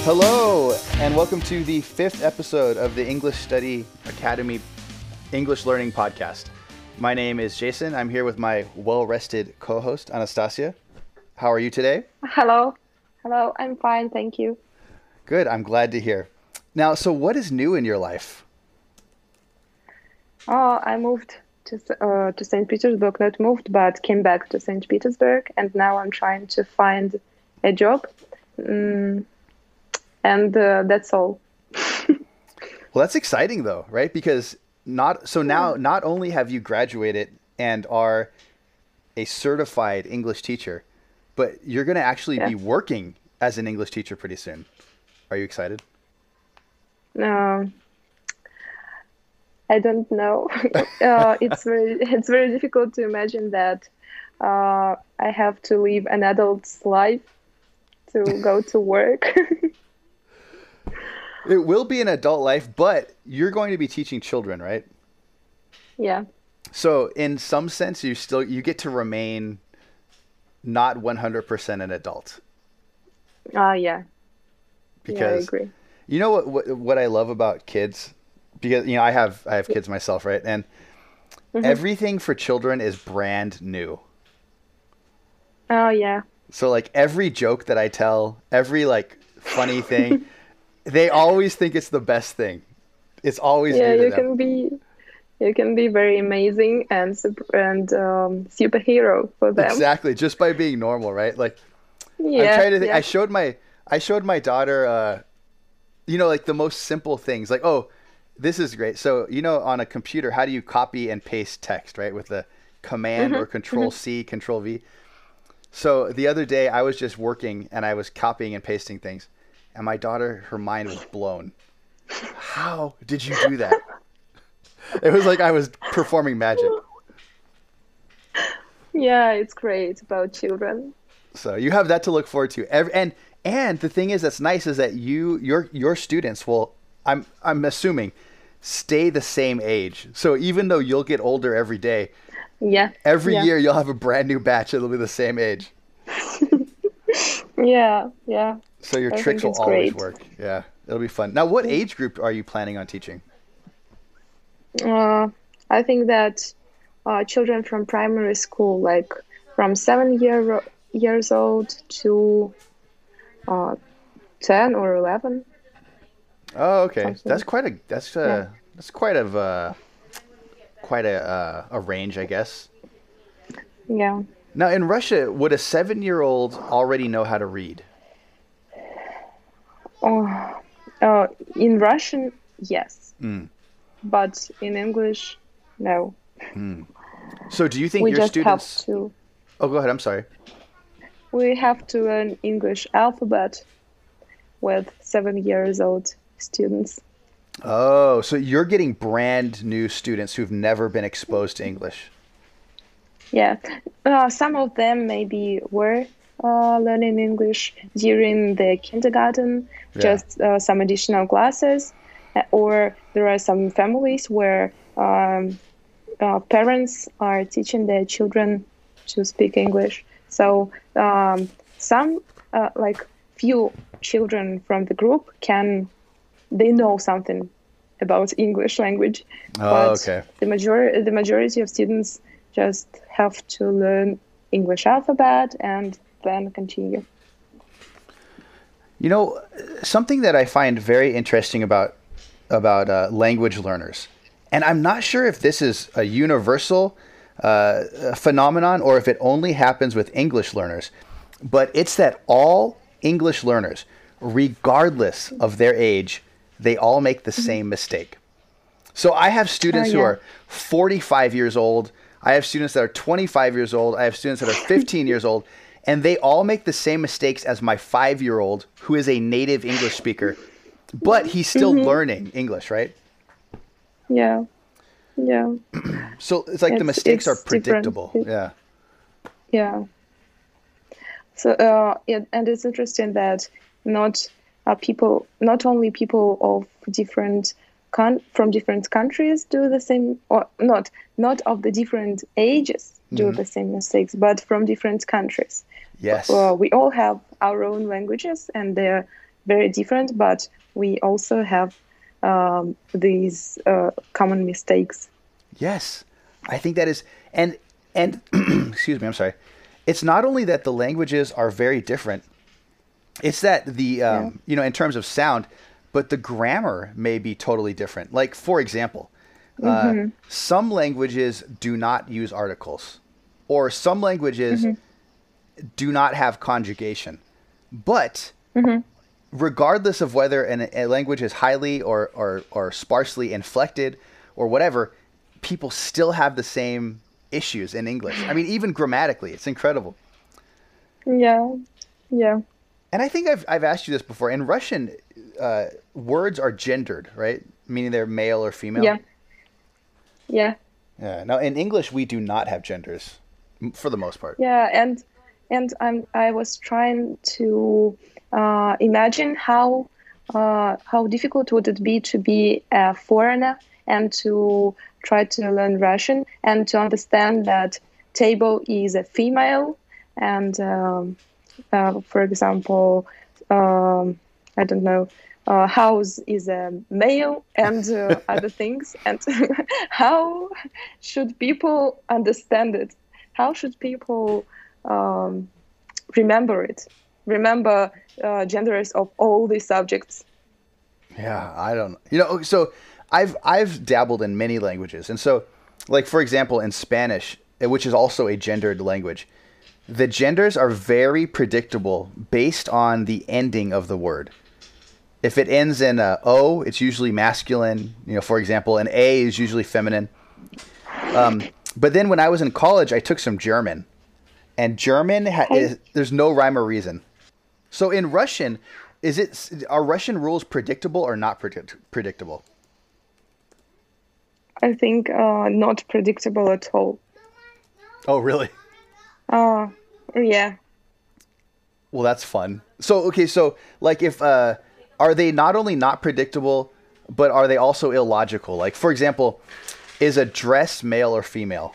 Hello, and welcome to the 5th episode of the English Study Academy English Learning Podcast. My name is Jason. I'm here with my well-rested co-host, Anastasia. How are you today? Hello. Hello. I'm fine. Thank you. Good. I'm glad to hear. Now, so what is new in your life? I moved to St. Petersburg, not moved, but came back to St. Petersburg, and now I'm trying to find a job. And that's all. Well, that's exciting though, right? Because now not only have you graduated and are a certified English teacher, but you're going to actually be working as an English teacher pretty soon. Are you excited? I don't know. It's very difficult to imagine that I have to live an adult's life to go to work. It will be an adult life, but you're going to be teaching children, right? Yeah. So in some sense, you get to remain not 100% an adult. Yeah. Because I agree. You know what I love about kids? Because I have kids myself, right? And everything for children is brand new. Oh yeah. So like every joke that I tell, every like funny thing, they always think it's the best thing. It's always new to them. You can be very amazing and superhero for them. Exactly, just by being normal, right? Like Yeah. I'm trying to think. Yeah. I showed my daughter like the most simple things, like, oh, this is great. So, on a computer, how do you copy and paste text, right? With the command or control C, control V. So the other day I was just working and I was copying and pasting things, and my daughter, her mind was blown. How did you do that? It was like I was performing magic. Yeah, it's great about children. So you have that to look forward to. And the thing is that's nice is that your students will, I'm assuming, stay the same age. So even though you'll get older every day, every year you'll have a brand new batch that'll be the same age. Yeah. So your I tricks think will it's always great. work. Yeah, it'll be fun. Now, what age group are you planning on teaching? I think that children from primary school, like from 7 years old to 10 or 11. Oh, okay. Something. That's quite a range, I guess. Yeah. Now, in Russia, would a 7-year-old already know how to read? In Russian, yes. But in English, no. So do you think We your just have students... to. Oh, go ahead. I'm sorry. We have to learn English alphabet with 7 years old students. Oh, so you're getting brand new students who've never been exposed to English. Yeah. Some of them maybe were learning English during the kindergarten, just some additional classes, or there are some families where parents are teaching their children to speak English. So some few children from the group they know something about English language, but okay. the majority of students just have to learn English alphabet and then continue. Something that I find very interesting about language learners, and I'm not sure if this is a universal phenomenon or if it only happens with English learners, but it's that all English learners, regardless of their age, they all make the same mistake. So I have students who are 45 years old. I have students that are 25 years old. I have students that are 15 years old. And they all make the same mistakes as my 5-year-old, who is a native English speaker, but he's still learning English, right? Yeah. So it's like the mistakes are predictable. Yeah. So and it's interesting that not only people of different from different countries do the same, or not of the different ages do the same mistakes, but from different countries. Yes. We all have our own languages, and they're very different, but we also have these common mistakes. Yes, I think that is, and excuse me, I'm sorry. It's not only that the languages are very different, it's that the Yeah. in terms of sound, but the grammar may be totally different. Like for example, Mm-hmm. some languages do not use articles, or some languages Mm-hmm. do not have conjugation. But Mm-hmm. regardless of whether a language is highly or sparsely inflected or whatever, people still have the same issues in English. I mean, even grammatically, it's incredible. Yeah. Yeah. And I think I've asked you this before. In Russian, words are gendered, right? Meaning they're male or female. Yeah. Yeah. Yeah. Now, in English, we do not have genders for the most part. Yeah. I was trying to imagine how difficult would it be to be a foreigner and to try to learn Russian and to understand that table is a female and for example, I don't know, house is a male and other things. And how should people understand it? How should people um, remember it? Remember genders of all these subjects? Yeah, I don't. So I've dabbled in many languages, and so like for example in Spanish, which is also a gendered language, the genders are very predictable based on the ending of the word. If it ends in a O, it's usually masculine. For example, an A is usually feminine. But then when I was in college, I took some German, and German I there's no rhyme or reason. So in Russian, are Russian rules predictable or not predictable? I think not predictable at all. Oh, really? Uh, yeah. Well, that's fun. So, okay, so like if are they not only not predictable, but are they also illogical? Like, for example, is a dress male or female?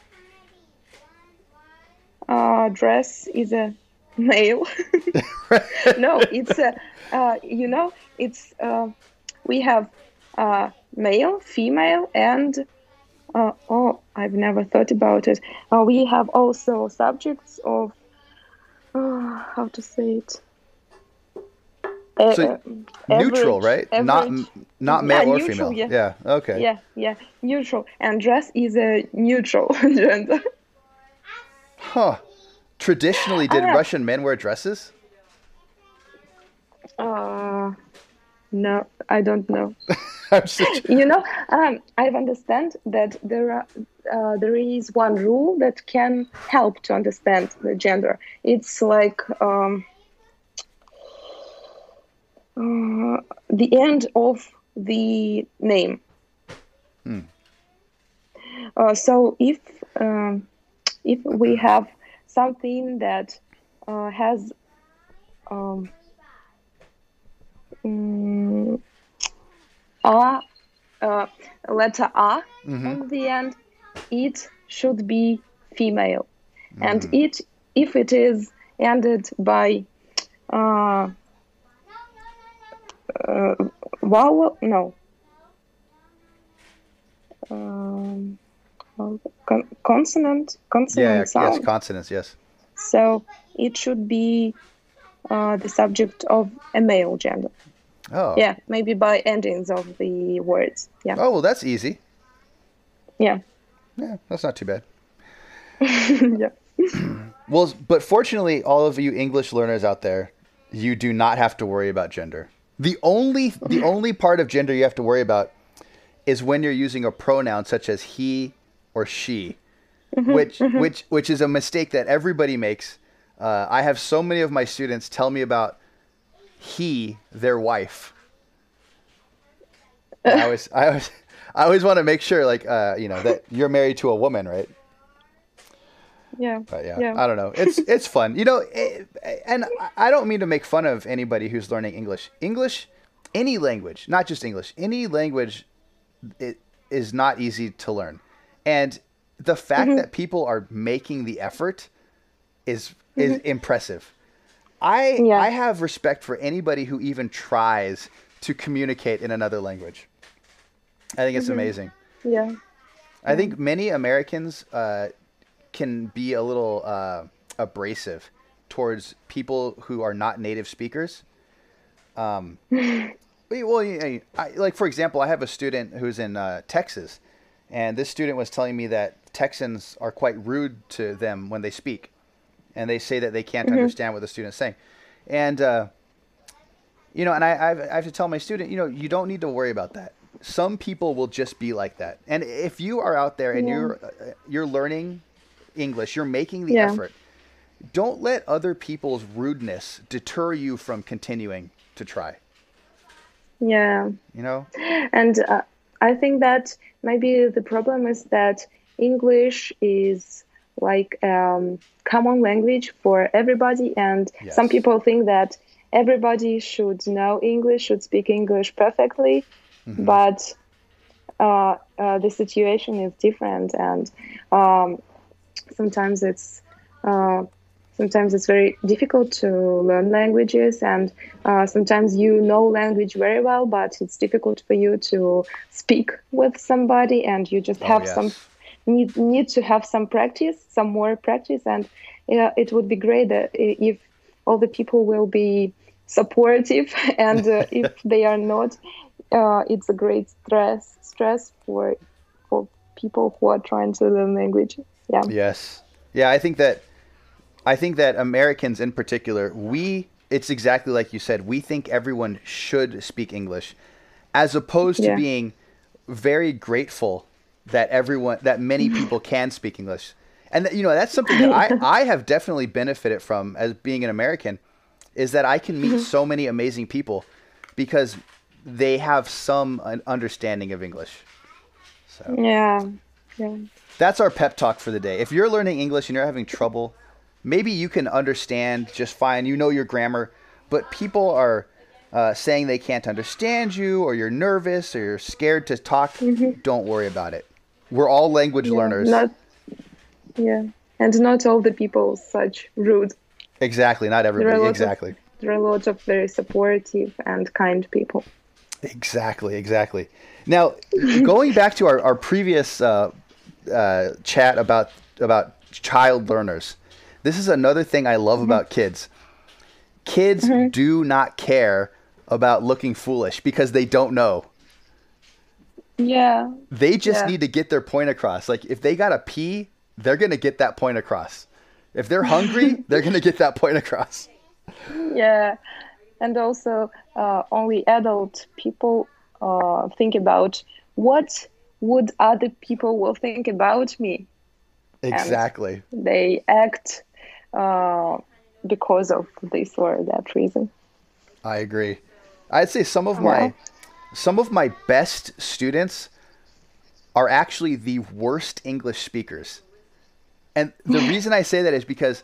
Dress is a male. No, it's a it's we have male, female, and oh, I've never thought about it. We have also subjects of how to say it. So neutral, Average, right? average. Not Yeah, male or neutral. female. Yeah, Yeah. Okay. yeah, yeah. Neutral, and dress is a neutral gender. Huh. Traditionally, did Ah, Russian men wear dresses? no, I don't know. I'm such. I understand that there is one rule that can help to understand the gender. It's like the end of the name. Hmm. So if we have something that has mm, a letter A Mm-hmm. on the end, it should be female, and Mm. it if it is ended by uh, uh, vowel, no, um, consonant Yeah, yeah. Yes. sound. Consonants. Yes. So it should be the subject of a male gender. Oh. Yeah, maybe by endings of the words. Yeah, Oh, well, that's easy. yeah, Yeah, that's not too bad. yeah. Well, but fortunately, all of you English learners out there, you do not have to worry about gender. The only part of gender you have to worry about is when you're using a pronoun such as he or she, which is a mistake that everybody makes. I have so many of my students tell me about he, their wife. And I always want to make sure, like, that you're married to a woman, right? Yeah, But yeah, yeah. I don't know. It's fun, and I don't mean to make fun of anybody who's learning English. English, any language, not just English, any language, it is not easy to learn, and the fact that people are making the effort is impressive. Yeah. I have respect for anybody who even tries to communicate in another language. I think it's Hmm. amazing. Yeah. I Yeah. think many Americans can be a little abrasive towards people who are not native speakers. Well, like for example, I have a student who's in Texas, and this student was telling me that Texans are quite rude to them when they speak, and they say that they can't Hmm. understand what the student's saying, and and I have to tell my student, you don't need to worry about that. Some people will just be like that, and if you are out there and Yeah. you're learning English, you're making the Yeah. effort. Don't let other people's rudeness deter you from continuing to try. Yeah. You know? And I think that maybe the problem is that English is like common language for everybody, and some Yes. people think that everybody should know English, should speak English perfectly, Hmm. but the situation is different, and um, sometimes it's uh, sometimes it's very difficult to learn languages, and sometimes you know language very well, but it's difficult for you to speak with somebody, and you just Oh have some yes. need to have some practice, some more practice, and it would be great that if all the people will be supportive and if they are not, it's a great stress for people who are trying to learn language. Yeah. Yes. Yeah, I think that Americans in particular, it's exactly like you said, we think everyone should speak English as opposed to Yeah. being very grateful that many people can speak English. And that's something that I have definitely benefited from as being an American, is that I can meet so many amazing people because they have some understanding of English. So Yeah. Yeah. that's our pep talk for the day. If you're learning English and you're having trouble, maybe you can understand just fine. You know your grammar, but people are saying they can't understand you, or you're nervous, or you're scared to talk. Hmm. Don't worry about it. We're all language Yeah. learners. Not, yeah. And not all the people such rude. Exactly. Not There are a everybody. lot of Exactly. there are a lot of very supportive and kind people. Exactly. Exactly. Now, going back to our previous chat about child learners, this is another thing I love Hmm. about kids. Kids Hmm. do not care about looking foolish because they don't know. Yeah. They just Yeah. need to get their point across. Like if they got to pee, they're going to get that point across. If they're hungry, they're going to get that point across. Yeah. And also, only adult people think about what would other people will think about me, and Exactly. they act uh, because of this or that reason. I agree. I'd say Yeah. some of my best students are actually the worst English speakers. And the reason I say that is because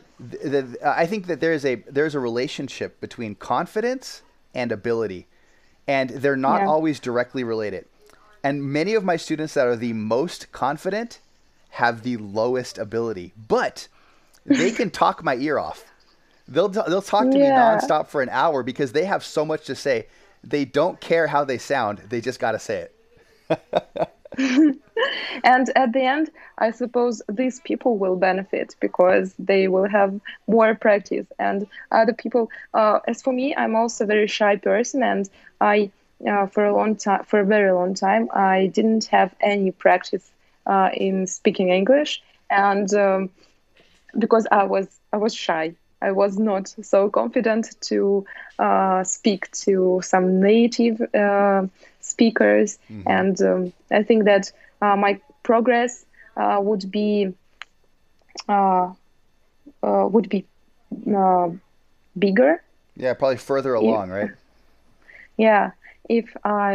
I think that there's a relationship between confidence and ability, and they're not Yeah. always directly related. And many of my students that are the most confident have the lowest ability, but they can talk my ear off. They'll talk to me Yeah. nonstop for an hour because they have so much to say. They don't care how they sound. They just got to say it. And at the end, I suppose these people will benefit because they will have more practice. And other people, as for me, I'm also a very shy person, and I, for a long time, for a very long time, I didn't have any practice in speaking English, and because I was shy. I was not so confident to speak to some native speakers, Hmm. and I think that my progress would be uh, would be uh, bigger Yeah, probably further if, along, right? yeah, if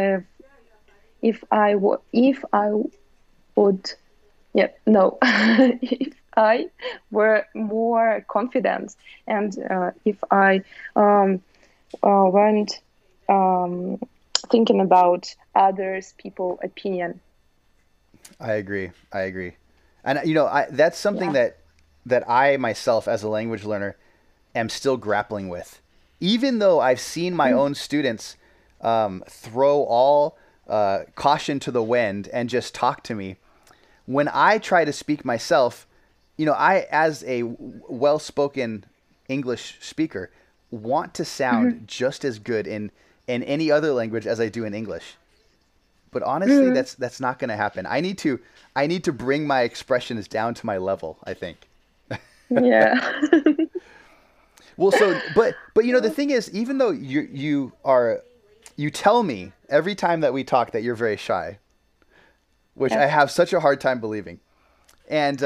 I would, yeah, no, if I were more confident, and if I um, weren't um, thinking about others people opinion. I agree. I agree. And that's something Yeah. that I myself as a language learner am still grappling with. Even though I've seen my own students throw all caution to the wind and just talk to me, when I try to speak myself, I, as a well-spoken English speaker, want to sound just as good in any other language as I do in English. But honestly, that's not going to happen. I need to bring my expressions down to my level, I think. Yeah. Well, but the thing is, even though you tell me every time that we talk that you're very shy, which I have such a hard time believing, and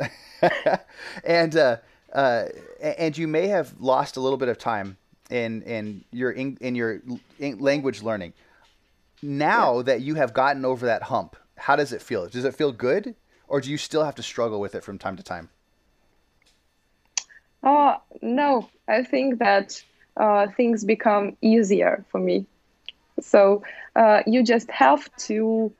and you may have lost a little bit of time in your language learning. Now that you have gotten over that hump, how does it feel? Does it feel good, or do you still have to struggle with it from time to time? No, I think that things become easier for me. So you just have to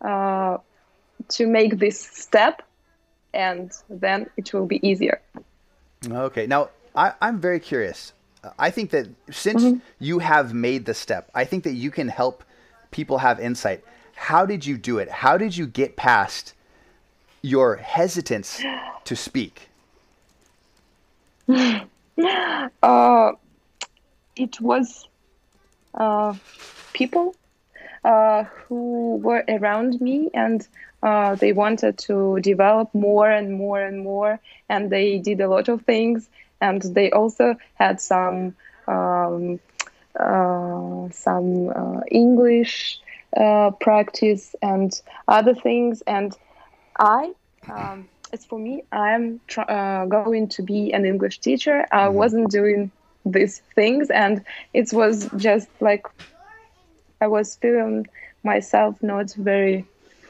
make this step, and then it will be easier. Okay. Now, I'm very curious. I think that since you have made the step, I think that you can help people have insight. How did you do it? How did you get past your hesitance to speak? It was people who were around me, and they wanted to develop more and more and more, and they did a lot of things, and they also had some English practice and other things. And as for me, I'm going to be an English teacher. I wasn't doing these things, and it was just like I was feeling myself not very,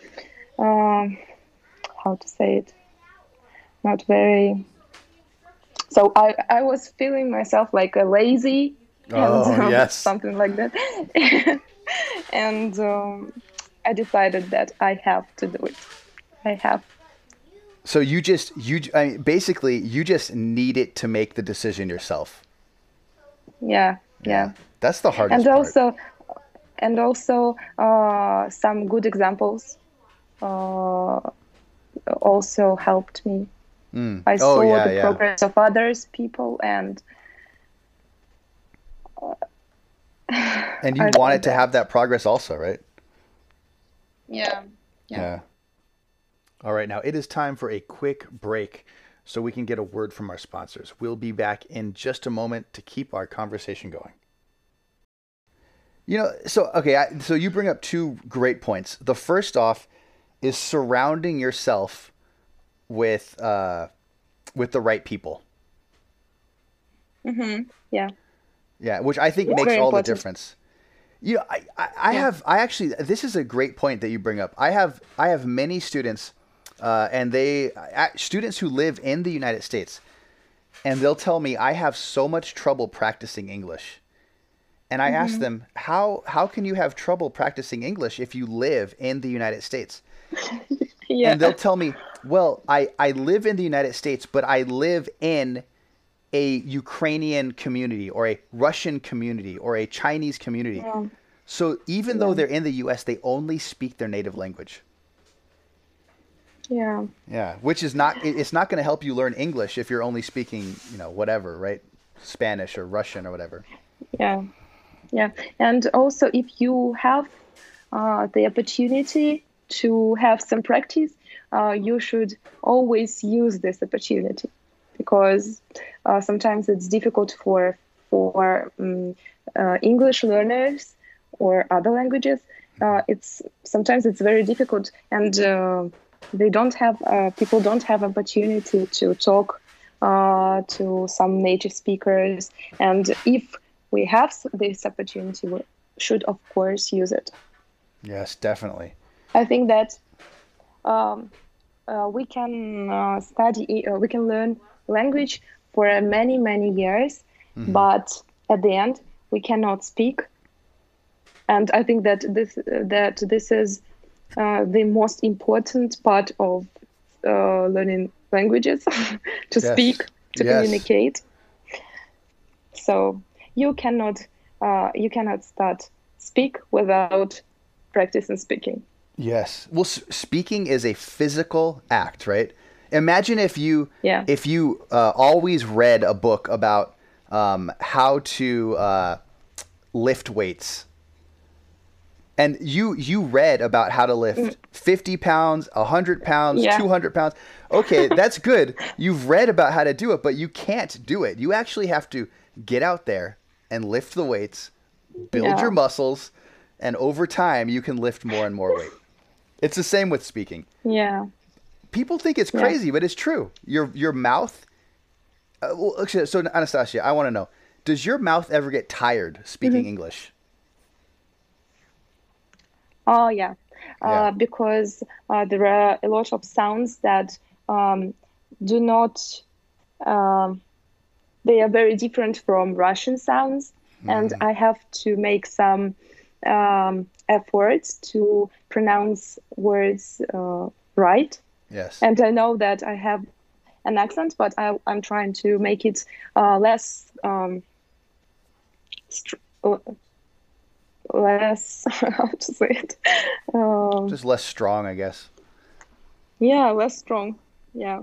how to say it, not very. So I was feeling myself like a lazy and yes. something like that. And I decided that I have to do it. I have. So basically you just needed to make the decision yourself. Yeah. That's the hardest part. And also some good examples also helped me. I saw the progress of others people, and you wanted to have that progress also, right? Yeah. All right, now it is time for a quick break so we can get a word from our sponsors. We'll be back in just a moment to keep our conversation going. So you bring up two great points. The first off is surrounding yourself with the right people. Yeah. Yeah, which I think makes all the difference. This is a great point that you bring up. I have many students, and students who live in the United States, and they'll tell me I have so much trouble practicing English. And I ask them, how can you have trouble practicing English if you live in the United States? Yeah. And they'll tell me, well, I live in the United States, but I live in a Ukrainian community or a Russian community or a Chinese community. Yeah. So even though they're in the U.S., they only speak their native language. Yeah. Yeah, which is it's not going to help you learn English if you're only speaking, whatever, right? Spanish or Russian or whatever. Yeah. Yeah. And also if you have the opportunity to have some practice, you should always use this opportunity, because sometimes it's difficult for English learners or other languages. Sometimes it's very difficult, and people don't have opportunity to talk to some native speakers. And if we have this opportunity, we should of course use it. Yes, definitely. I think that we can we can learn language for many years, but at the end we cannot speak. And I think that this is the most important part of learning languages, to speak, to communicate. So you cannot start speak without practicing speaking. Yes. Well, speaking is a physical act, right? Imagine Yeah. if you always read a book about how to lift weights, and you read about how to lift 50 pounds, 100 pounds, Yeah. 200 pounds. Okay, that's good. You've read about how to do it, but you can't do it. You actually have to get out there and lift the weights, build your Yeah. muscles, and over time you can lift more and more weight. It's the same with speaking. Yeah. People think it's Yeah. crazy, but it's true. Your mouth. Well, actually, so Anastasia, I want to know: does your mouth ever get tired speaking Mhm. English? Oh, yeah. Yeah. Because there are a lot of sounds that um, do not, um, they are very different from Russian sounds, and Mm, I have to make some efforts to pronounce words right. yes. And I know that I have an accent, but I'm trying to make it less str less how to say it. Um, Just less strong, I guess. yeah, less strong. Yeah,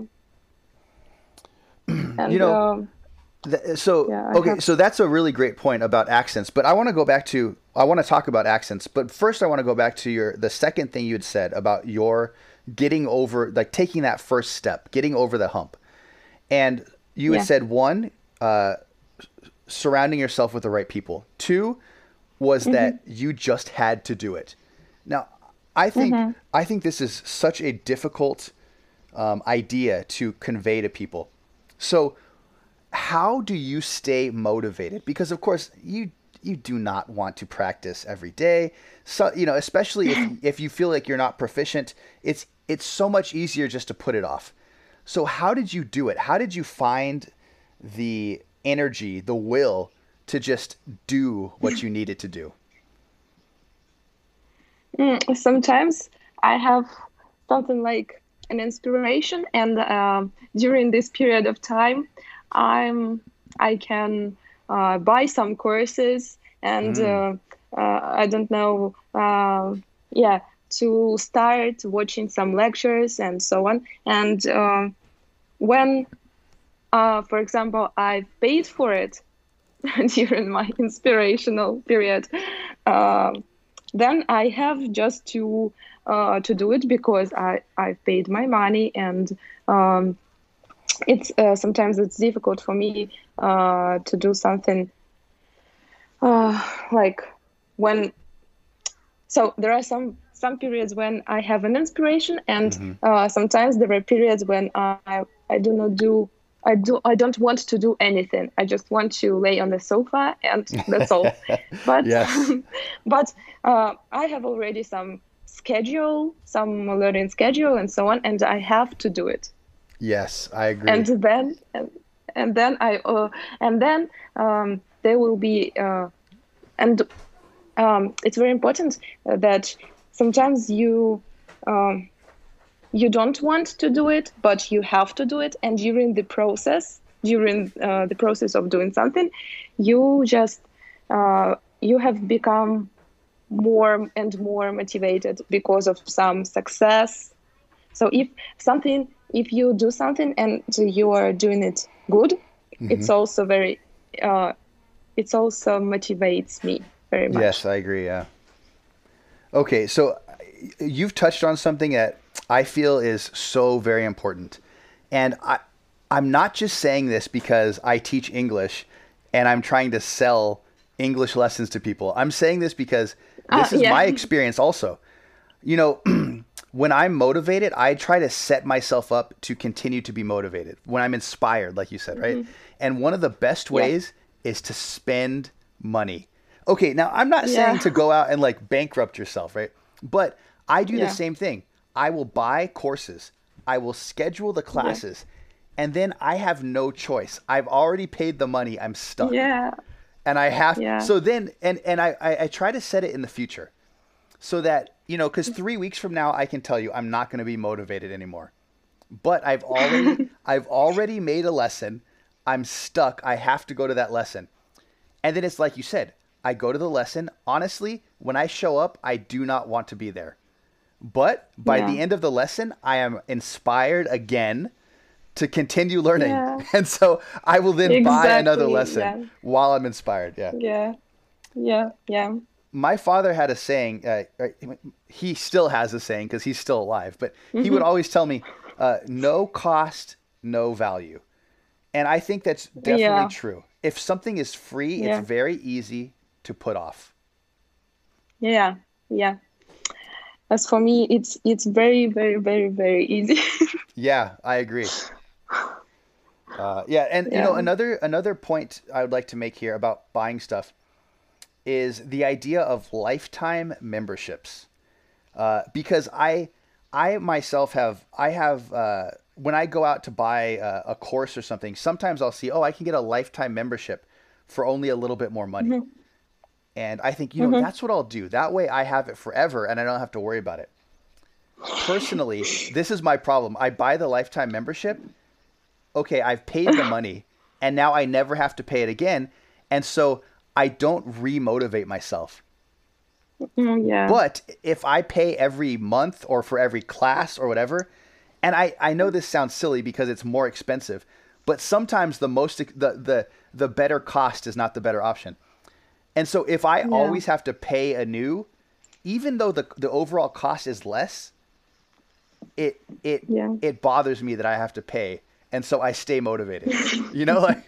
You and know, so yeah, I okay, have. so that's a really great point about accents. But I want to go back to I want to talk about accents. But first, I want to go back to your the second thing you had said about your getting over like taking that first step, getting over the hump. And you had Yeah. said one, surrounding yourself with the right people. Two was Hmm. that you just had to do it. Now, I think Hmm. I think this is such a difficult idea to convey to people. So, how do you stay motivated? Because of course you do not want to practice every day. So especially if you feel like you're not proficient, it's so much easier just to put it off. So how did you do it? How did you find the energy, the will to just do what you needed to do? Sometimes I have something like an inspiration, and during this period of time, I'm I can buy some courses, and Mm, I don't know, yeah, to start watching some lectures and so on. And when, for example, I paid for it during my inspirational period, um then I have just to do it because I've paid my money, and um, it's sometimes it's difficult for me to do something like when. So there are some periods when I have an inspiration, and hmm. sometimes there are periods when I do not do. I don't want to do anything. I just want to lay on the sofa, and that's all. But Yes. but I have already some schedule, some learning schedule, and so on, and I have to do it. Yes, I And agree. then and then I and then there will be and it's very important that sometimes um, you don't want to do it, but you have to do it. And during the process of doing something, you just you have become more and more motivated because of some success. So if you do something and you are doing it good, Hmm. it's also very, uh, it's also motivates me very Yes, much. I agree. Yeah. Okay, so you've touched on something that I feel is so very important. And I'm not just saying this because I teach English and I'm trying to sell English lessons to people. I'm saying this because this is Yeah. my experience also. You know, when I'm motivated, I try to set myself up to continue to be motivated. When I'm inspired, like you said, right? Mhm. And one of the best Yeah. ways is to spend money. Okay, now I'm not saying Yeah. to go out and like bankrupt yourself, right? But I do the Yeah. same thing. I will buy courses, I will schedule the Yeah. classes, and then I have no choice. I've already paid the money, I'm stuck. Yeah. And I have Yeah. so then and I try to set it in the future so that because 3 weeks from now I can tell you I'm not going to be motivated anymore. But I've already made a lesson. I'm stuck. I have to go to that lesson. And then it's like you said, I go to the lesson. Honestly, when I show up, I do not want to be there. But by Yeah. the end of the lesson, I am inspired again to continue learning. Yeah. And so I will then buy another Exactly. lesson Yeah. while I'm inspired. Yeah. Yeah. Yeah. Yeah. My father had a saying, he still has a saying because he's still alive, but he would Mm-hmm. always tell me, no cost, no value. And I think that's definitely Yeah. true. If something is free, it's Yeah. very easy to put off. Yeah. Yeah. As for me, it's very, very, very, very easy. Yeah, I agree. Yeah, and Yeah. another point I would like to make here about buying stuff is the idea of lifetime memberships. Because I myself have when I go out to buy a course or something, sometimes I'll see, oh, I can get a lifetime membership for only a little bit more money. Mm-hmm. And I think, Mm-hmm. that's what I'll do. That way I have it forever and I don't have to worry about it. Personally, this is my problem. I buy the lifetime membership. Okay, I've paid the money and now I never have to pay it again. And so I don't re-motivate myself. Yeah. But if I pay every month or for every class or whatever, and I know this sounds silly because it's more expensive, but sometimes the better cost is not the better option. And so if I Yeah. always have to pay anew, even though the overall cost is less, it it Yeah. it bothers me that I have to pay, and so I stay motivated. Like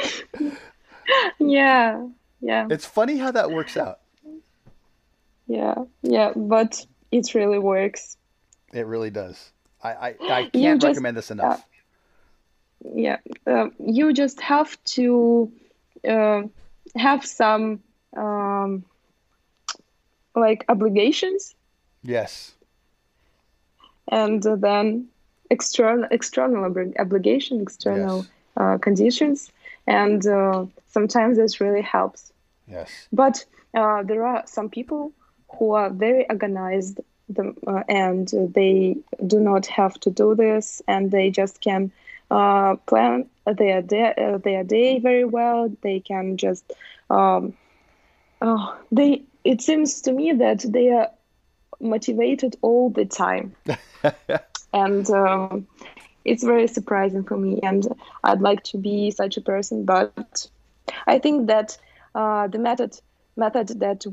Yeah. Yeah. it's funny how that works out. Yeah. Yeah. But it really works. It really does. I You can't just recommend this uh, enough. yeah. You just have to uh, have some um, like obligations, Yes. and then external obligation, external Yes. conditions, and sometimes this really helps. Yes. But there are some people who are very organized, and they do not have to do this, and they just can plan their day very well. They can just they. It seems to me that they are motivated all the time, and it's very surprising for me. And I'd like to be such a person, but I think that the method that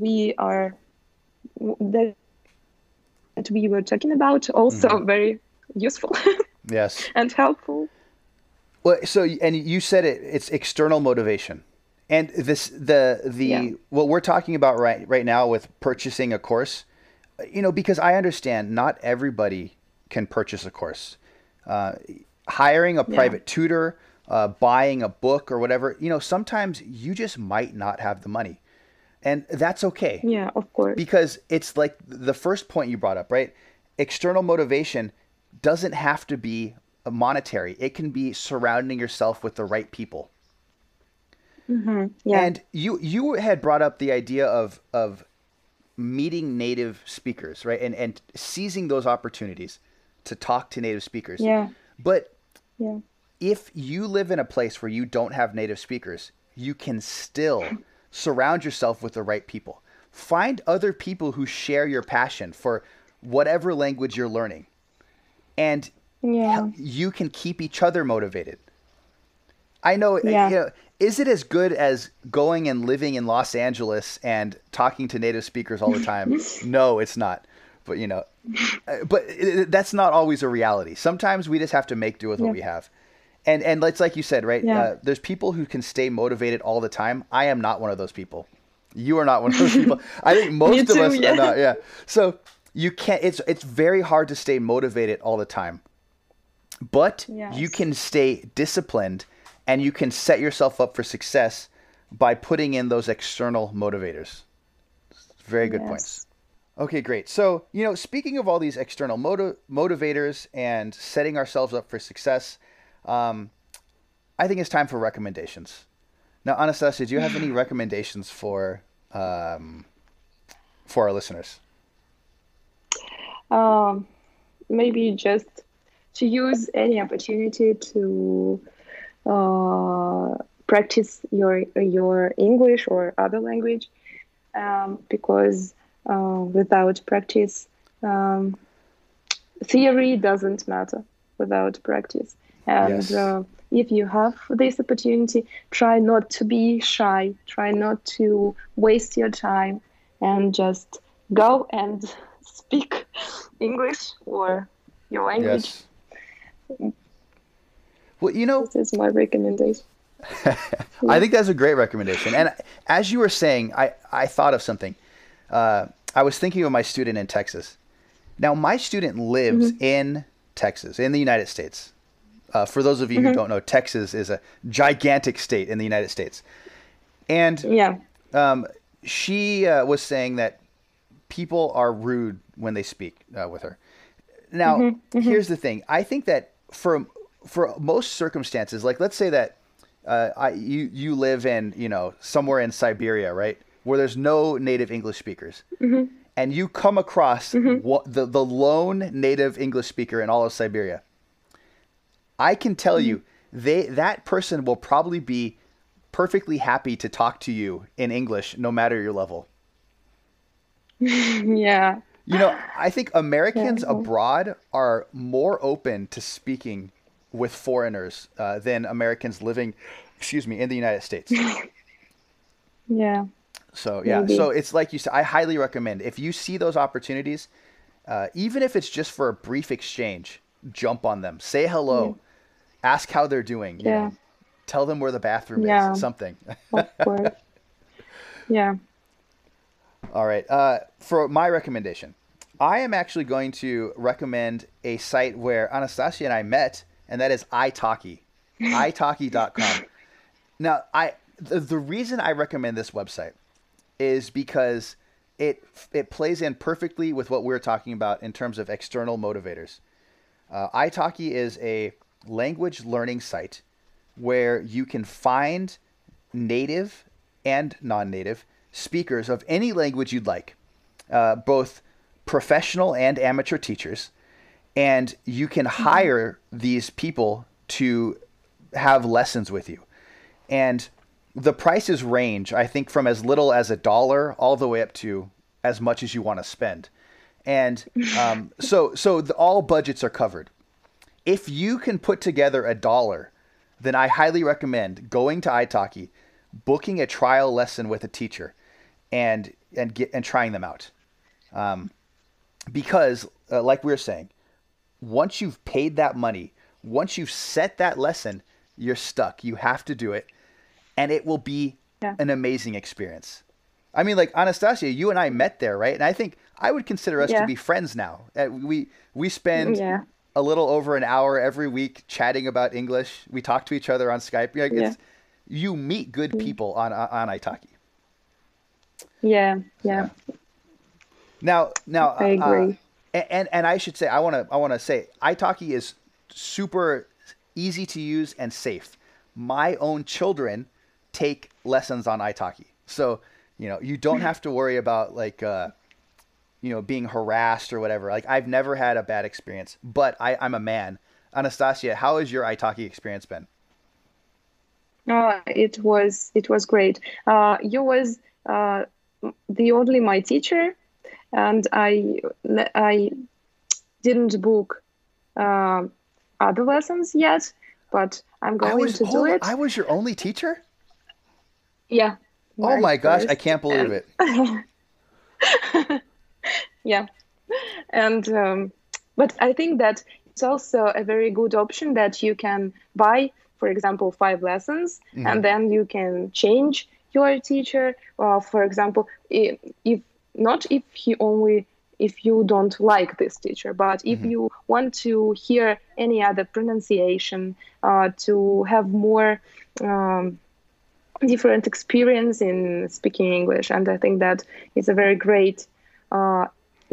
we were talking about also very useful Yes. and helpful. Well, so and you said it's external motivation. And this Yeah. the what we're talking about right now with purchasing a course, because I understand not everybody can purchase a course. Uh, Hiring a Yeah. private tutor, buying a book or whatever, sometimes you just might not have the money. And that's okay Yeah, of course. because it's like the first point you brought up, right? External motivation doesn't have to be monetary. It can be surrounding yourself with the right people. Yeah. And you had brought up the idea of meeting native speakers, right? And seizing those opportunities to talk to native speakers. Yeah. But Yeah. if you live in a place where you don't have native speakers, you can still surround yourself with the right people. Find other people who share your passion for whatever language you're learning. And Yeah. you can keep each other motivated. I know, Yeah. is it as good as going and living in Los Angeles and talking to native speakers all the time? No, it's not. But, that's not always a reality. Sometimes we just have to make do with what Yeah. we have. And it's like you said, right? Yeah. There's people who can stay motivated all the time. I am not one of those people. You are not one of those people. I think most of too, us yeah. are not. Yeah. So you can't. It's very hard to stay motivated all the time. But Yes. you can stay disciplined and you can set yourself up for success by putting in those external motivators. Very good Yes. points. Okay, great. So, speaking of all these external motivators and setting ourselves up for success, I think it's time for recommendations. Now, Anastasia, do you have any recommendations for our listeners? Maybe just to use any opportunity to practice your English or other language, because without practice, theory doesn't matter without practice. And Yes. if you have this opportunity, try not to be shy, try not to waste your time, and just go and speak English or your language. Yes. Well, This is my recommendation. I Yeah. think that's a great recommendation. And as you were saying, I thought of something. I was thinking of my student in Texas. Now, my student lives Hmm. in Texas, in the United States. For those of you who Hmm. don't know, Texas is a gigantic state in the United States. And Yeah. um, she was saying that people are rude when they speak with her. Now, Hmm. Hmm. here's the thing. I think that for most circumstances, like let's say that you live in somewhere in Siberia, right, where there's no native English speakers, Hmm. and you come across Hmm. the lone native English speaker in all of Siberia. I can tell you, that person will probably be perfectly happy to talk to you in English, no matter your level. Yeah. I think Yeah. Americans abroad are more open to speaking with foreigners than Americans living, excuse me, in the United States. Yeah. So yeah, so Maybe. it's like you said. I highly recommend if you see those opportunities, even if it's just for a brief exchange, jump on them. Say Yeah. hello, ask how they're doing. Yeah. Tell them where the bathroom is. Yeah. Something. Of course. Yeah. All right. For my recommendation, I am actually going to recommend a site where Anastasia and I met, and that is italki, italki.com. Now, the reason I recommend this website is because it plays in perfectly with what we're talking about in terms of external motivators. Italki is a language learning site where you can find native and non-native speakers of any language you'd like, both professional and amateur teachers, and you can hire these people to have lessons with you. And the prices range, I think, from as little as $1 all the way up to as much as you want to spend. And all budgets are covered. If you can put together $1, then I highly recommend going to Italki, booking a trial lesson with a teacher, and trying them out. Because, like we were saying, once you've paid that money, once you've set that lesson, you're stuck. You have to do it, and it will be Yeah. an amazing experience. I mean, like Anastasia, you and I met there, right? And I think I would consider us to Yeah. be friends now. We spend Yeah. a little over an hour every week chatting about English. We talk to each other on Skype. Like Yeah. you meet good people on Italki. Yeah. Yeah. So now, I agree. and I should say I want to say Italki is super easy to use and safe. My own children take lessons on Italki, so you don't have to worry about like being harassed or whatever. Like I've never had a bad experience, but I'm a man. Anastasia, how has your Italki experience been? It was great. You was the only my teacher, and I didn't book uh, other lessons yet, but I'm going to do it. I was your only teacher? Yeah, Oh my my gosh, I first. can't believe And it. yeah, and but I think that it's also a very good option that you can buy, for example, 5 lessons, Hmm. and then you can change your teacher. For example, if not if he only if you don't like this teacher, but if Hmm. you want to hear any other pronunciation, to have more um, different experience in speaking English, and I think that it's a very great, uh,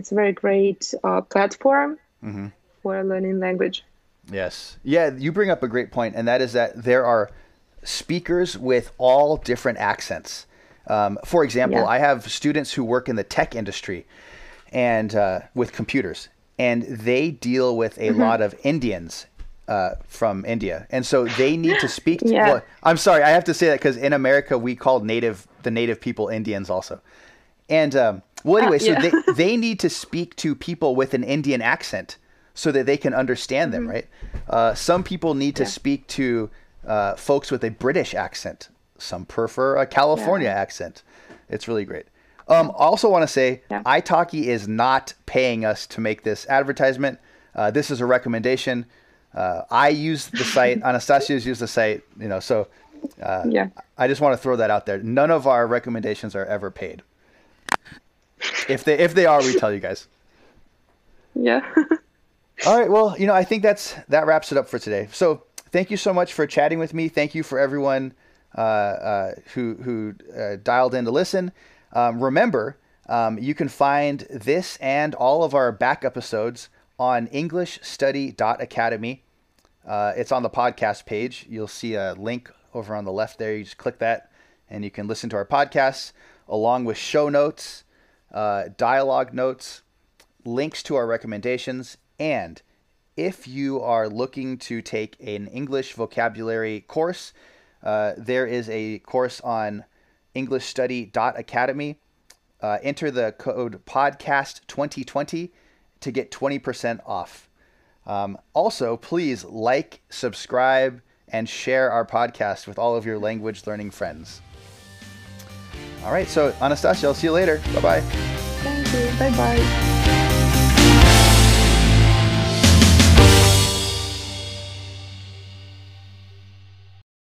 platform Hmm. for learning language. Yes. Yeah, you bring up a great point, and that is that there are speakers with all different accents. For example, Yeah. I have students who work in the tech industry and with computers, and they deal with a Hmm. lot of Indians from India, and so they need to speak. Yeah. Well, I'm sorry, I have to say that because in America we call the native people Indians also, and well, anyway, so yeah. they need to speak to people with an Indian accent so that they can understand them, right? Some people need to speak to folks with a British accent. Some prefer a California accent. It's really great. I also want to say italki is not paying us to make this advertisement. This is a recommendation. I use the site. Anastasia's used the site. So I just want to throw that out there. None of our recommendations are ever paid. If they are, we tell you guys. Yeah. All right. Well, I think that wraps it up for today. So thank you so much for chatting with me. Thank you for everyone who dialed in to listen. Remember, you can find this and all of our back episodes on EnglishStudy.academy. It's on the podcast page. You'll see a link over on the left there. You just click that, and you can listen to our podcasts along with show notes, dialogue notes, links to our recommendations, and if you are looking to take an English vocabulary course, there is a course on EnglishStudy.academy. Enter the code podcast2020 to get 20% off. Also, please like, subscribe, and share our podcast with all of your language learning friends. All right, so Anastasia, I'll see you later. Bye-bye. Thank you. Bye-bye.